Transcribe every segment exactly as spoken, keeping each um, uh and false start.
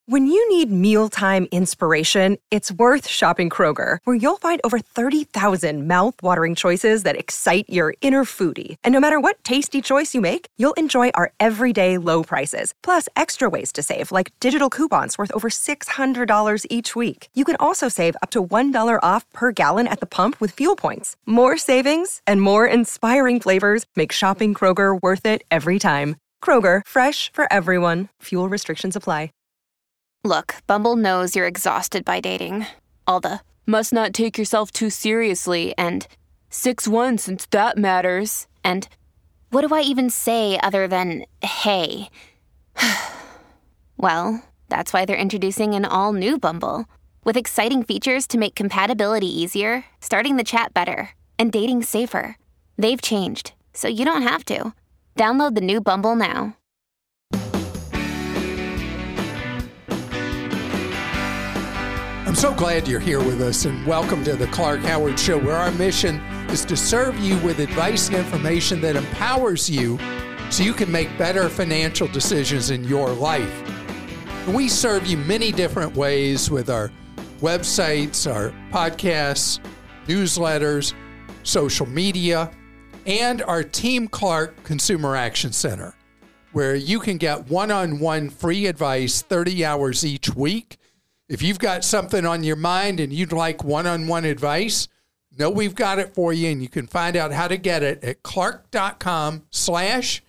When you need mealtime inspiration, it's worth shopping Kroger, where you'll find over thirty thousand mouth-watering choices that excite your inner foodie. And no matter what tasty choice you make, you'll enjoy our everyday low prices, plus extra ways to save, like digital coupons worth over six hundred dollars each week. You can also save up to one dollar off per gallon at the pump with fuel points. More savings and more inspiring flavors make shopping Kroger worth it every time. Kroger, fresh for everyone. Fuel restrictions apply. Look, Bumble knows you're exhausted by dating. All the, must not take yourself too seriously, and six one since that matters, and what do I even say other than, hey? Well, that's why they're introducing an all-new Bumble, with exciting features to make compatibility easier, starting the chat better, and dating safer. They've changed, so you don't have to. Download the new Bumble now. I'm so glad you're here with us, and welcome to the Clark Howard Show, where our mission is to serve you with advice and information that empowers you so you can make better financial decisions in your life. And we serve you many different ways with our websites, our podcasts, newsletters, social media, and our Team Clark Consumer Action Center, where you can get one-on-one free advice thirty hours each week. If you've got something on your mind and you'd like one-on-one advice, know we've got it for you, and you can find out how to get it at clark.com slash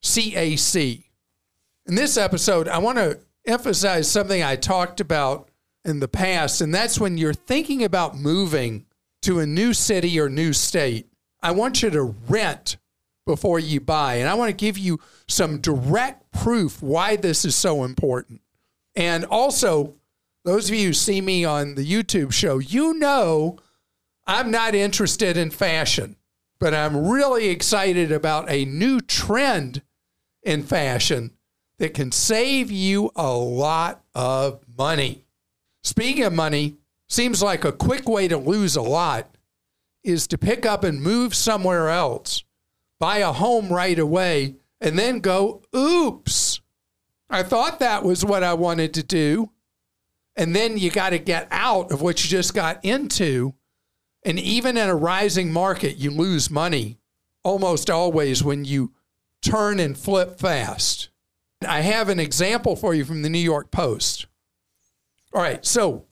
CAC. In this episode, I want to emphasize something I talked about in the past, and that's when you're thinking about moving to a new city or new state, I want you to rent before you buy. And I want to give you some direct proof why this is so important. And also, those of you who see me on the YouTube show, you know I'm not interested in fashion, but I'm really excited about a new trend in fashion that can save you a lot of money. Speaking of money, seems like a quick way to lose a lot is to pick up and move somewhere else, buy a home right away, and then go, oops, I thought that was what I wanted to do. And then you got to get out of what you just got into. And even in a rising market, you lose money almost always when you turn and flip fast. I have an example for you from the New York Post. All right, so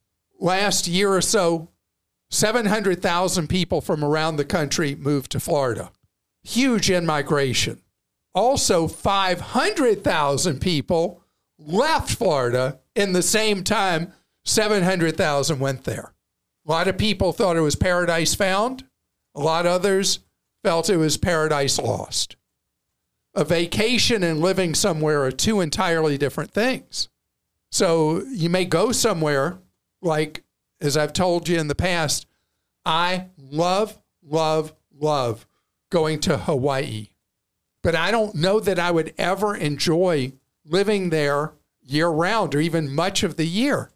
last year or so, seven hundred thousand people from around the country moved to Florida. Huge in-migration. Also, five hundred thousand people left Florida in the same time seven hundred thousand went there. A lot of people thought it was paradise found. A lot of others felt it was paradise lost. A vacation and living somewhere are two entirely different things. So you may go somewhere, like, as I've told you in the past, I love, love, love going to Hawaii. But I don't know that I would ever enjoy living there year-round or even much of the year.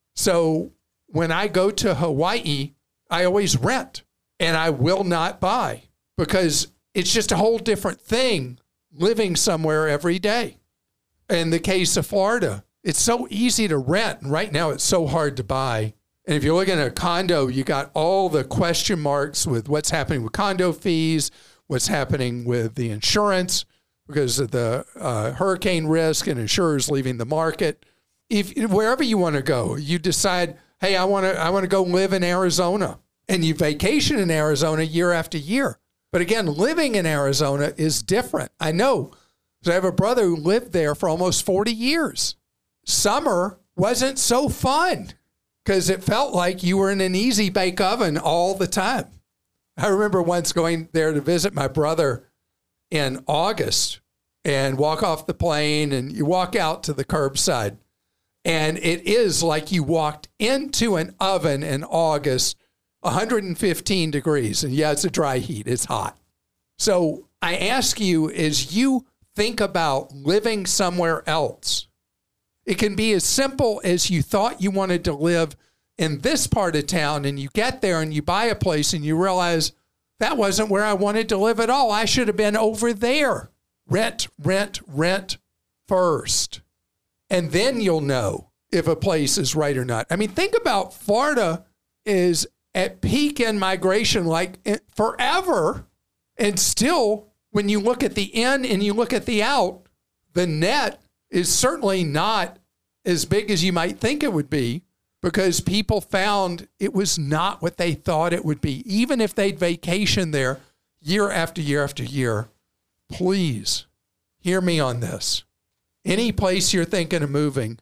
So when I go to Hawaii, I always rent, and I will not buy because it's just a whole different thing living somewhere every day. In the case of Florida, it's so easy to rent, and right now it's so hard to buy. And if you're looking at a condo, you got all the question marks with what's happening with condo fees, what's happening with the insurance because of the uh, hurricane risk and insurers leaving the market. If wherever you want to go, you decide, hey, I want to I want to go live in Arizona, and you vacation in Arizona year after year. But again, living in Arizona is different. I know. So I have a brother who lived there for almost forty years. Summer wasn't so fun because it felt like you were in an easy bake oven all the time. I remember once going there to visit my brother in August and walk off the plane, and you walk out to the curbside, and it is like you walked into an oven in August, one hundred fifteen degrees. And yeah, it's a dry heat. It's hot. So I ask you, as you think about living somewhere else, it can be as simple as you thought you wanted to live in this part of town, and you get there and you buy a place and you realize that wasn't where I wanted to live at all. I should have been over there. Rent, rent, rent first. And then you'll know if a place is right or not. I mean, think about Florida is at peak in migration like forever. And still, when you look at the in and you look at the out, the net is certainly not as big as you might think it would be, because people found it was not what they thought it would be. Even if they'd vacation there year after year after year, please hear me on this. Any place you're thinking of moving,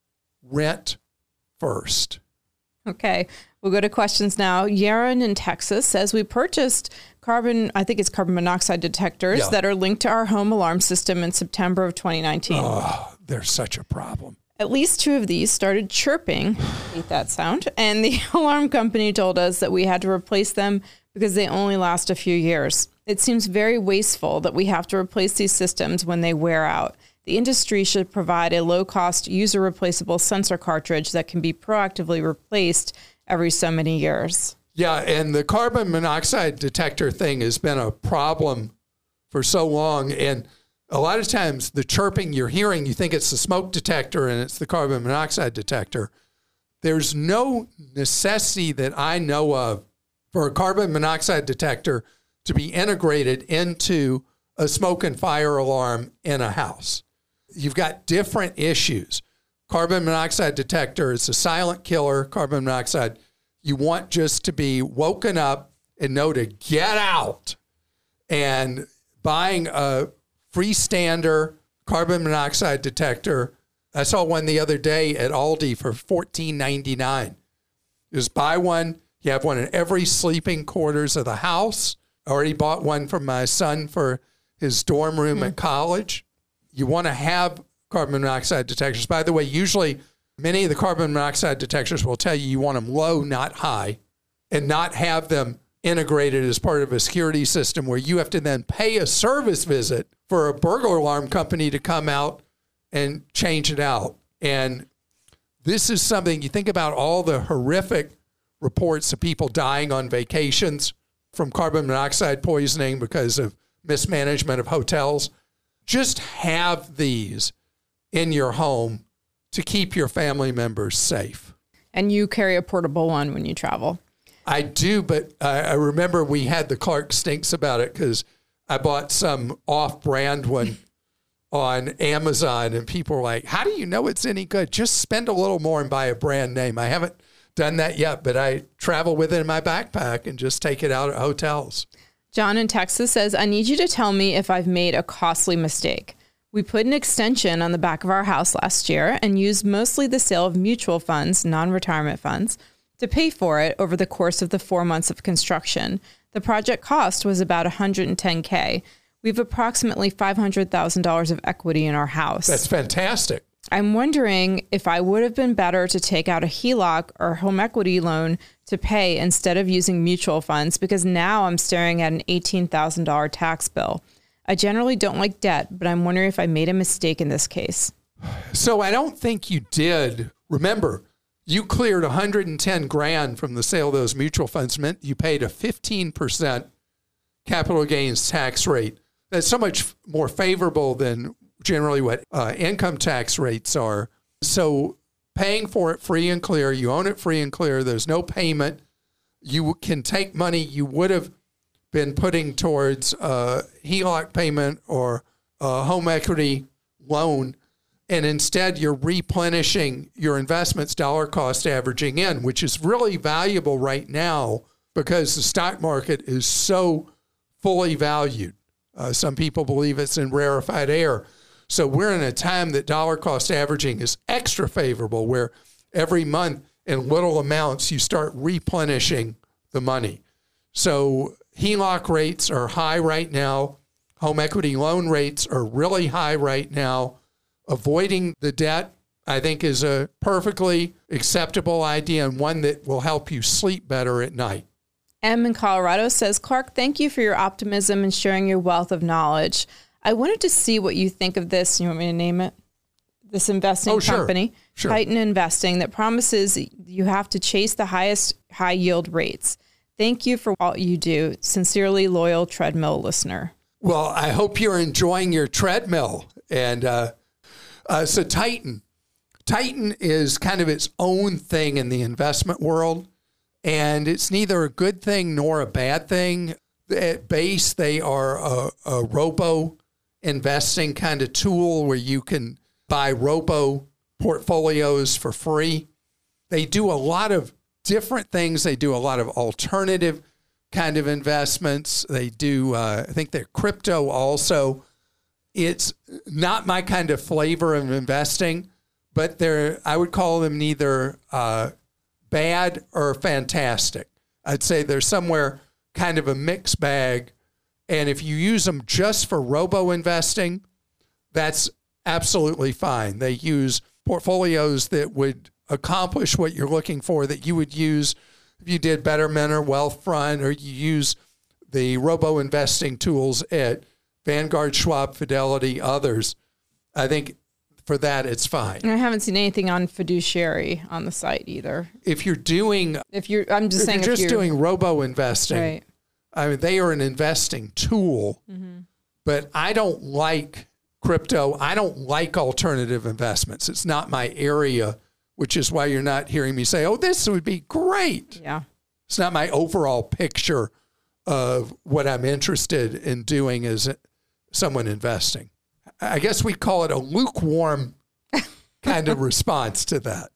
rent first. Okay, we'll go to questions now. Yaron in Texas says, we purchased carbon, I think it's carbon monoxide detectors yeah. that are linked to our home alarm system in September of twenty nineteen. Oh, they're such a problem. At least two of these started chirping, hate that sound, and the alarm company told us that we had to replace them because they only last a few years. It seems very wasteful that we have to replace these systems when they wear out. The industry should provide a low-cost, user-replaceable sensor cartridge that can be proactively replaced every so many years. Yeah, and the carbon monoxide detector thing has been a problem for so long. And a lot of times the chirping you're hearing, you think it's the smoke detector and it's the carbon monoxide detector. There's no necessity that I know of for a carbon monoxide detector to be integrated into a smoke and fire alarm in a house. You've got different issues. Carbon monoxide detector is a silent killer. Carbon monoxide, you want just to be woken up and know to get out. And buying a freestander carbon monoxide detector, I saw one the other day at Aldi for fourteen ninety-nine. Just buy one. You have one in every sleeping quarters of the house. I already bought one for my son for his dorm room mm-hmm. at college. You want to have carbon monoxide detectors. By the way, usually many of the carbon monoxide detectors will tell you you want them low, not high, and not have them integrated as part of a security system where you have to then pay a service visit for a burglar alarm company to come out and change it out. And this is something, you think about all the horrific reports of people dying on vacations from carbon monoxide poisoning because of mismanagement of hotels. Just have these in your home to keep your family members safe. And you carry a portable one when you travel. I do, but I, I remember we had the Clark Stinks about it because I bought some off-brand one on Amazon, and people were like, how do you know it's any good? Just spend a little more and buy a brand name. I haven't done that yet, but I travel with it in my backpack and just take it out at hotels. John in Texas says, I need you to tell me if I've made a costly mistake. We put an extension on the back of our house last year and used mostly the sale of mutual funds, non-retirement funds, to pay for it over the course of the four months of construction. The project cost was about one hundred ten thousand dollars. We have approximately five hundred thousand dollars of equity in our house. That's fantastic. I'm wondering if I would have been better to take out a H E L O C or home equity loan to pay instead of using mutual funds, because now I'm staring at an eighteen thousand dollars tax bill. I generally don't like debt, but I'm wondering if I made a mistake in this case. So I don't think you did. Remember, you cleared one hundred ten grand from the sale of those mutual funds, meant you paid a fifteen percent capital gains tax rate. That's so much more favorable than generally what uh, income tax rates are. So paying for it free and clear, you own it free and clear, there's no payment. You can take money you would have been putting towards a H E L O C payment or a home equity loan, and instead you're replenishing your investments dollar cost averaging in, which is really valuable right now because the stock market is so fully valued. Uh, some people believe it's in rarefied air. So we're in a time that dollar cost averaging is extra favorable, where every month in little amounts you start replenishing the money. So H E L O C rates are high right now. Home equity loan rates are really high right now. Avoiding the debt, I think, is a perfectly acceptable idea and one that will help you sleep better at night. M in Colorado says, Clark, thank you for your optimism and sharing your wealth of knowledge. I wanted to see what you think of this. You want me to name it? This investing oh, sure. company, Sure. Titan Investing, that promises you have to chase the highest high yield rates. Thank you for all you do. Sincerely, loyal treadmill listener. Well, I hope you're enjoying your treadmill. And uh, uh, so Titan, Titan is kind of its own thing in the investment world, and it's neither a good thing nor a bad thing. At base, they are a, a robo investing kind of tool where you can buy robo portfolios for free. They do a lot of different things. They do a lot of alternative kind of investments. They do, uh, I think they're crypto also. It's not my kind of flavor of investing, but they're, I would call them neither uh, bad or fantastic. I'd say they're somewhere kind of a mixed bag. And if you use them just for robo investing, that's absolutely fine. They use portfolios that would accomplish what you're looking for, that you would use if you did Betterment or Wealthfront, or you use the robo investing tools at Vanguard, Schwab, Fidelity, others. I think for that, it's fine. And I haven't seen anything on fiduciary on the site either. If you're doing, if you're, I'm just if saying, you're if just you're, doing robo investing, right. I mean, they are an investing tool, mm-hmm. but I don't like crypto. I don't like alternative investments. It's not my area, which is why you're not hearing me say, oh, this would be great. Yeah. It's not my overall picture of what I'm interested in doing as someone investing. I guess we call it a lukewarm kind of response to that.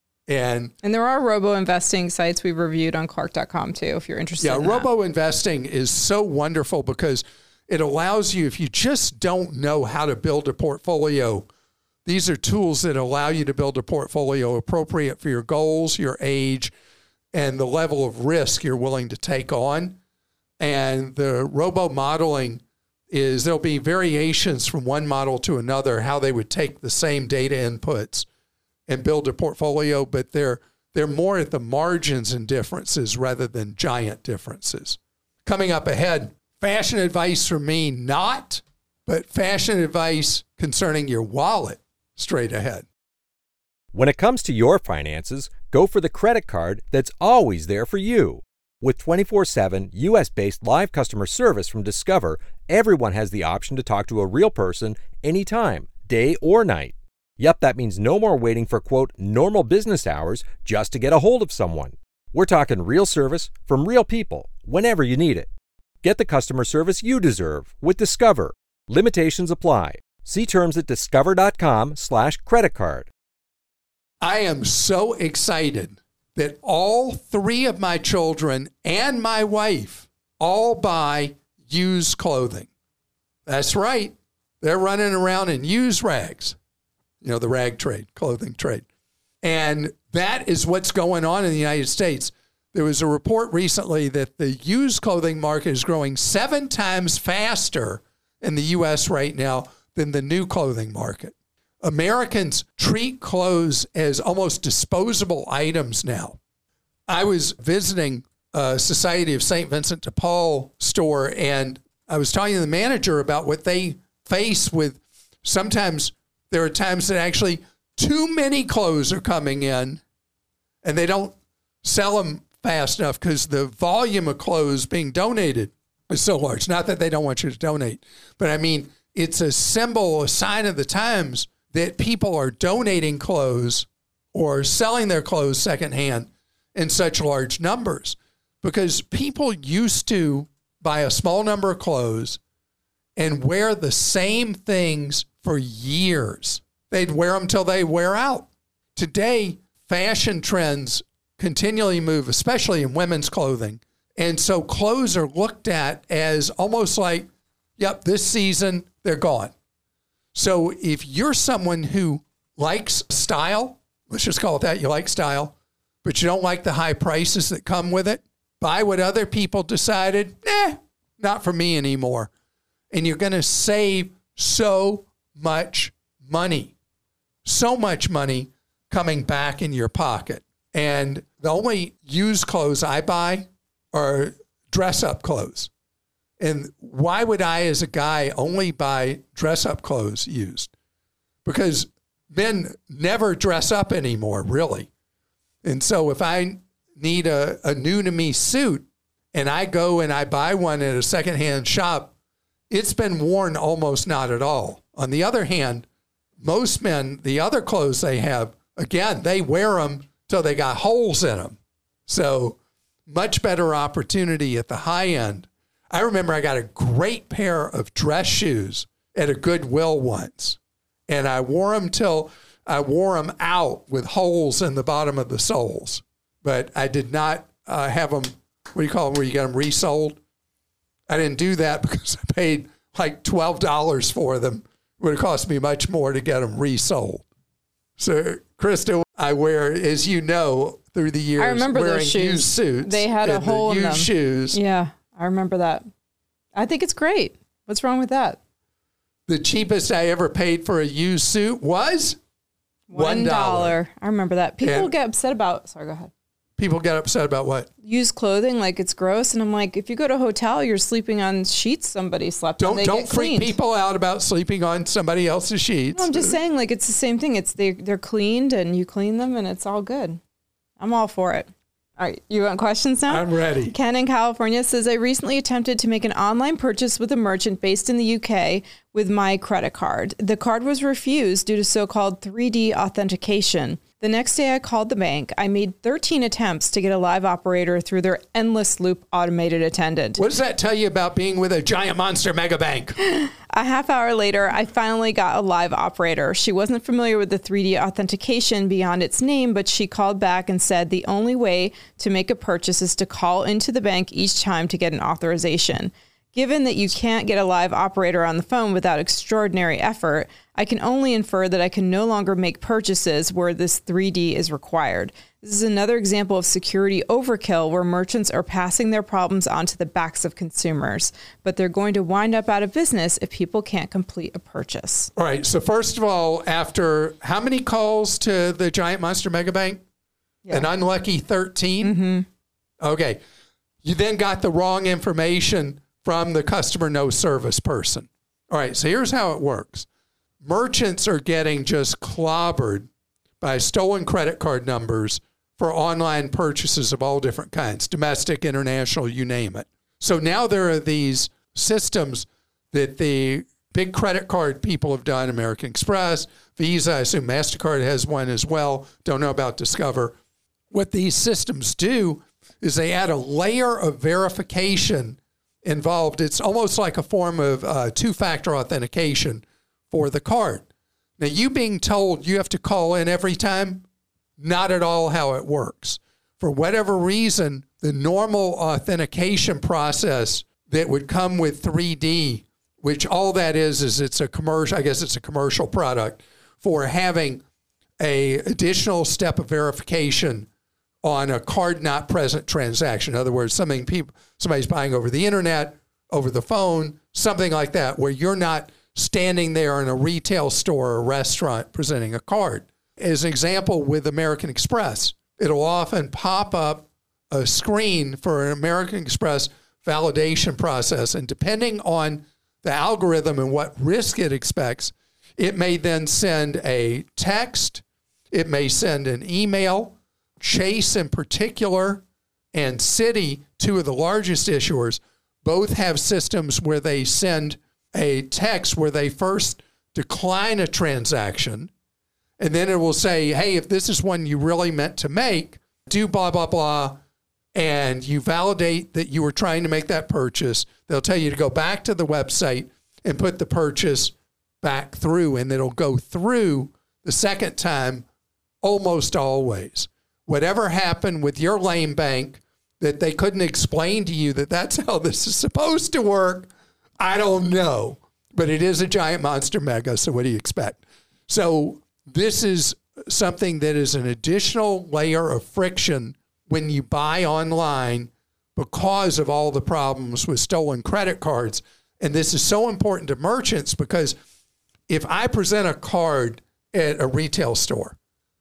And and there are robo investing sites we've reviewed on Clark dot com too, if you're interested. Yeah, in robo that. investing is so wonderful because it allows you, if you just don't know how to build a portfolio, these are tools that allow you to build a portfolio appropriate for your goals, your age, and the level of risk you're willing to take on. And the robo modeling is there'll be variations from one model to another, how they would take the same data inputs and build a portfolio, but they're they're more at the margins and differences rather than giant differences. Coming up ahead, fashion advice from me, not, but fashion advice concerning your wallet straight ahead. When it comes to your finances, go for the credit card that's always there for you. With twenty-four seven U S-based live customer service from Discover, everyone has the option to talk to a real person anytime, day or night. Yep, that means no more waiting for, quote, normal business hours just to get a hold of someone. We're talking real service from real people, whenever you need it. Get the customer service you deserve with Discover. Limitations apply. See terms at discover.com slash credit card. I am so excited that all three of my children and my wife all buy used clothing. That's right. They're running around in used rags. You know, the rag trade, clothing trade. And that is what's going on in the United States. There was a report recently that the used clothing market is growing seven times faster in the U S right now than the new clothing market. Americans treat clothes as almost disposable items now. I was visiting a Society of Saint Vincent de Paul store, and I was talking to the manager about what they face with. Sometimes there are times that actually too many clothes are coming in, and they don't sell them fast enough because the volume of clothes being donated is so large. Not that they don't want you to donate, but I mean, it's a symbol, a sign of the times that people are donating clothes or selling their clothes secondhand in such large numbers, because people used to buy a small number of clothes and wear the same things for years. They'd wear them till they wear out. Today, fashion trends continually move, especially in women's clothing. And so clothes are looked at as almost like, yep, this season, they're gone. So if you're someone who likes style, let's just call it that, you like style, but you don't like the high prices that come with it, buy what other people decided, eh, not for me anymore. And you're going to save so much money, so much money coming back in your pocket. And the only used clothes I buy are dress-up clothes. And why would I, as a guy, only buy dress-up clothes used? Because men never dress up anymore, really. And so if I need a, a new-to-me suit and I go and I buy one at a secondhand shop, it's been worn almost not at all. On the other hand, most men, the other clothes they have again, they wear them till they got holes in them. So much better opportunity at the high end. I remember I got a great pair of dress shoes at a Goodwill once, and I wore them till I wore them out with holes in the bottom of the soles. But I did not uh, have them, what do you call them, where you get them resold? I didn't do that because I paid like twelve dollars for them. It would have cost me much more to get them resold. So, Krista, I wear, as you know, through the years, I remember wearing those shoes. used suits. They had a hole the in them. used shoes. Yeah, I remember that. I think it's great. What's wrong with that? The cheapest I ever paid for a used suit was One dollar. I remember that. People And- get upset about, sorry, go ahead. People get upset about what? Used clothing, like it's gross. And I'm like, if you go to a hotel, you're sleeping on sheets somebody slept on. Don't They don't get freak cleaned. people out about sleeping on somebody else's sheets. No, I'm just saying, like, it's the same thing. It's they, they're cleaned and you clean them and it's all good. I'm all for it. All right. You want questions now? I'm ready. Ken in California says, I recently attempted to make an online purchase with a merchant based in the U K with my credit card. The card was refused due to so-called three D authentication. The next day I called the bank. I made thirteen attempts to get a live operator through their endless loop automated attendant. What does that tell you about being with a giant monster mega bank? A half hour later, I finally got a live operator. She wasn't familiar with the three D authentication beyond its name, but she called back and said the only way to make a purchase is to call into the bank each time to get an authorization. Given that you can't get a live operator on the phone without extraordinary effort, I can only infer that I can no longer make purchases where this three D is required. This is another example of security overkill where merchants are passing their problems onto the backs of consumers, but they're going to wind up out of business if people can't complete a purchase. All right. So first of all, after how many calls to the giant monster mega bank? Yeah. An unlucky thirteen? Mm-hmm. Okay. You then got the wrong information from the customer no service person. All right. So here's how it works. Merchants are getting just clobbered by stolen credit card numbers for online purchases of all different kinds, domestic, international, you name it. So now there are these systems that the big credit card people have done, American Express, Visa, I assume MasterCard has one as well. Don't know about Discover. What these systems do is they add a layer of verification involved. It's almost like a form of uh, two-factor authentication for the card. Now, you being told you have to call in every time, not at all how it works. For whatever reason, the normal authentication process that would come with three D, which all that is, is it's a commercial, I guess it's a commercial product for having a additional step of verification on a card not present transaction. In other words, something people, somebody's buying over the internet, over the phone, something like that, where you're not standing there in a retail store or restaurant presenting a card. As an example, with American Express, it'll often pop up a screen for an American Express validation process. And depending on the algorithm and what risk it expects, it may then send a text, it may send an email. Chase in particular and Citi, two of the largest issuers, both have systems where they send a text where they first decline a transaction, and then it will say, hey, if this is one you really meant to make, do blah, blah, blah, and you validate that you were trying to make that purchase. They'll tell you to go back to the website and put the purchase back through, and it'll go through the second time almost always. Whatever happened with your lame bank that they couldn't explain to you that that's how this is supposed to work, I don't know. But it is a giant monster mega, so what do you expect? So this is something that is an additional layer of friction when you buy online because of all the problems with stolen credit cards. And this is so important to merchants because if I present a card at a retail store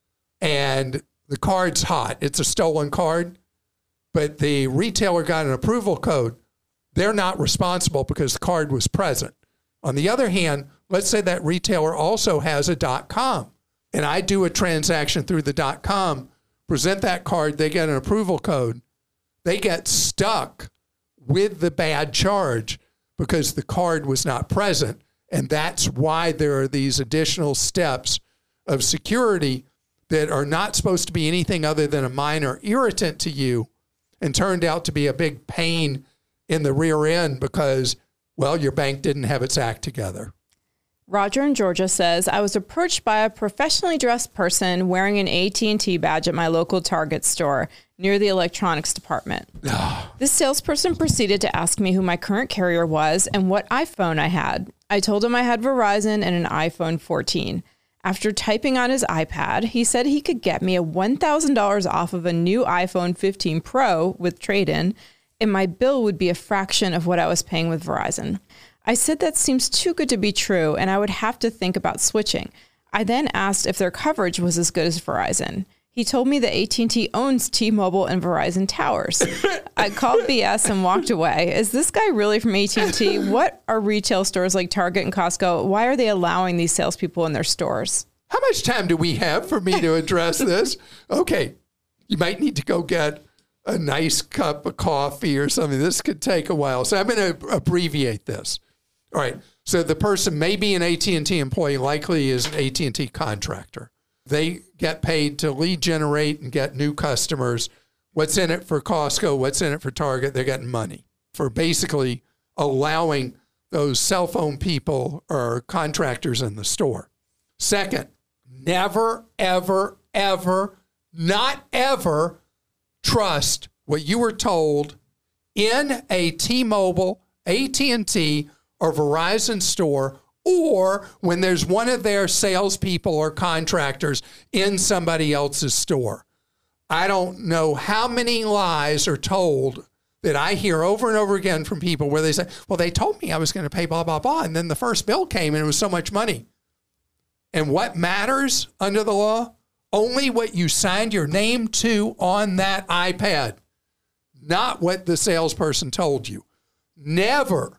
and the card's hot, it's a stolen card, but the retailer got an approval code, they're not responsible because the card was present. On the other hand, let's say that retailer also has a .com, and I do a transaction through the .com, present that card, they get an approval code, they get stuck with the bad charge because the card was not present, and that's why there are these additional steps of security that are not supposed to be anything other than a minor irritant to you and turned out to be a big pain in the rear end because, well, your bank didn't have its act together. Roger in Georgia says, I was approached by a professionally dressed person wearing an A T and T badge at my local Target store near the electronics department. This salesperson proceeded to ask me who my current carrier was and what iPhone I had. I told him I had Verizon and an iPhone fourteen. After typing on his iPad, he said he could get me a one thousand dollars off of a new iPhone fifteen Pro with trade-in, and my bill would be a fraction of what I was paying with Verizon. I said that seems too good to be true, and I would have to think about switching. I then asked if their coverage was as good as Verizon. He told me that A T and T owns T-Mobile and Verizon towers. I called B S and walked away. Is this guy really from A T and T? What are retail stores like Target and Costco? Why are they allowing these salespeople in their stores? How much time do we have for me to address this? Okay, you might need to go get a nice cup of coffee or something. This could take a while. So I'm going to abbreviate this. All right. So the person may be an A T and T employee, likely is an A T and T contractor. They get paid to lead generate and get new customers. What's in it for Costco? What's in it for Target? They're getting money for basically allowing those cell phone people or contractors in the store. Second, never, ever, ever, not ever trust what you were told in a T-Mobile, A T and T, or Verizon store, or when there's one of their salespeople or contractors in somebody else's store. I don't know how many lies are told that I hear over and over again from people where they say, well, they told me I was going to pay blah, blah, blah, and then the first bill came and it was so much money. And what matters under the law? Only what you signed your name to on that iPad, not what the salesperson told you. Never,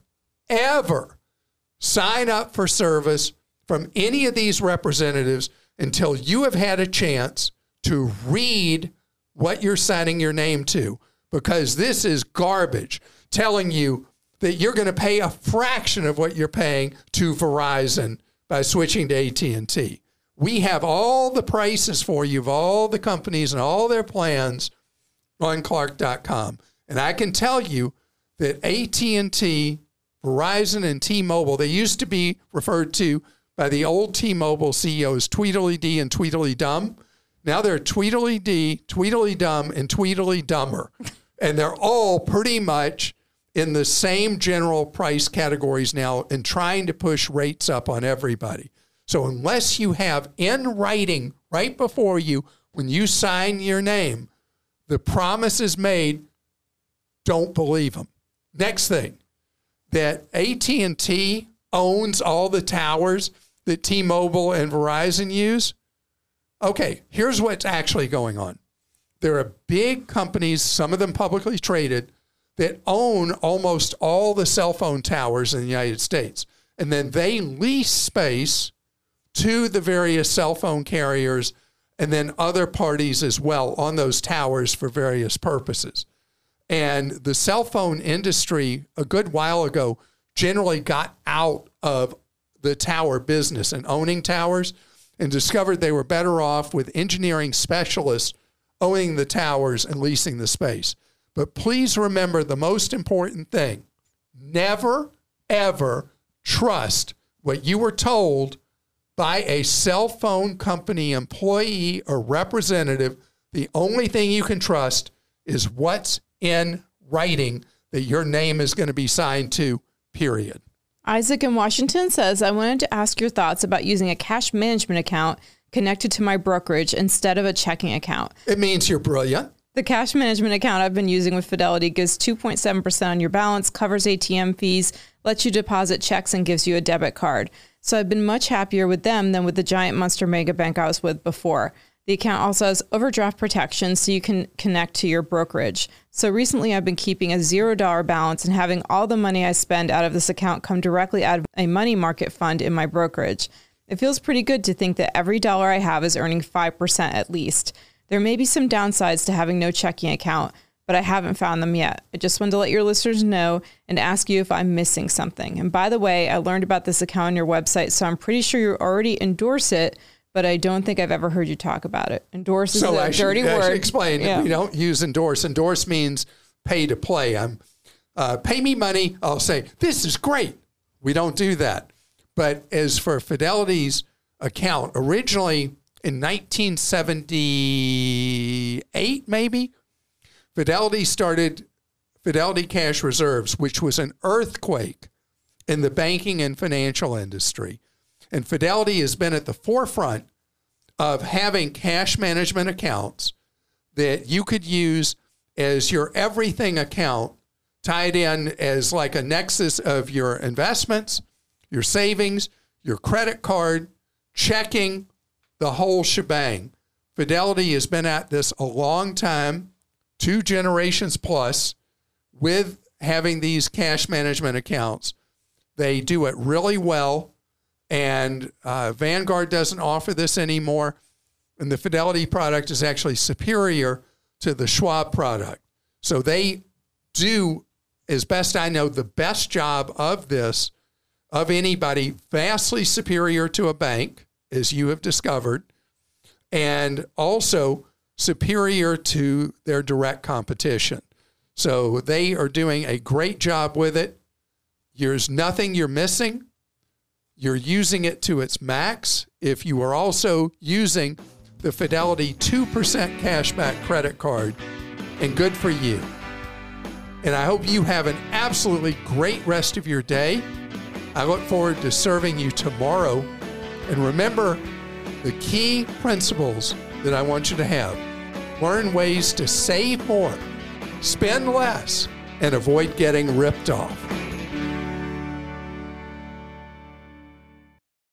ever sign up for service from any of these representatives until you have had a chance to read what you're signing your name to, because this is garbage telling you that you're going to pay a fraction of what you're paying to Verizon by switching to A T and T. We have all the prices for you of all the companies and all their plans on Clark dot com. And I can tell you that A T and T, Verizon, and T-Mobile, they used to be referred to by the old T-Mobile C E Os Tweedledee and Tweedledum. Now they're Tweedledee, Tweedledum, and Tweedledummer. And they're all pretty much in the same general price categories now and trying to push rates up on everybody. So unless you have in writing right before you, when you sign your name, the promises made, don't believe them. Next thing, that A T and T owns all the towers that T-Mobile and Verizon use. Okay, here's what's actually going on. There are big companies, some of them publicly traded, that own almost all the cell phone towers in the United States. And then they lease space to the various cell phone carriers and then other parties as well on those towers for various purposes. And the cell phone industry a good while ago generally got out of the tower business and owning towers and discovered they were better off with engineering specialists owning the towers and leasing the space. But please remember the most important thing. Never, ever trust what you were told by a cell phone company employee or representative. The only thing you can trust is what's in writing that your name is going to be signed to, period. Isaac in Washington says, I wanted to ask your thoughts about using a cash management account connected to my brokerage instead of a checking account. It means you're brilliant. The cash management account I've been using with Fidelity gives two point seven percent on your balance, covers A T M fees, lets you deposit checks, and gives you a debit card. So I've been much happier with them than with the giant monster mega bank I was with before. The account also has overdraft protection so you can connect to your brokerage. So recently I've been keeping a zero dollar balance and having all the money I spend out of this account come directly out of a money market fund in my brokerage. It feels pretty good to think that every dollar I have is earning five percent at least. There may be some downsides to having no checking account, but I haven't found them yet. I just wanted to let your listeners know and ask you if I'm missing something. And by the way, I learned about this account on your website, so I'm pretty sure you already endorse it, but I don't think I've ever heard you talk about it. Endorse is so a I should, dirty I word. should explain. Yeah. We don't use endorse. Endorse means pay to play. I'm uh, pay me money. I'll say, this is great. We don't do that. But as for Fidelity's account, originally in nineteen seventy-eight, maybe, Fidelity started Fidelity Cash Reserves, which was an earthquake in the banking and financial industry. And Fidelity has been at the forefront of having cash management accounts that you could use as your everything account, tied in as like a nexus of your investments, your savings, your credit card, checking, the whole shebang. Fidelity has been at this a long time, two generations plus, with having these cash management accounts. They do it really well, and uh, Vanguard doesn't offer this anymore, and the Fidelity product is actually superior to the Schwab product. So they do, as best I know, the best job of this, of anybody, vastly superior to a bank, as you have discovered, and also superior to their direct competition. So they are doing a great job with it. There's nothing you're missing. You're using it to its max. If you are also using the Fidelity two percent cashback credit card, and good for you. And I hope you have an absolutely great rest of your day. I look forward to serving you tomorrow. And remember the key principles that I want you to have. Learn ways to save more, spend less, and avoid getting ripped off.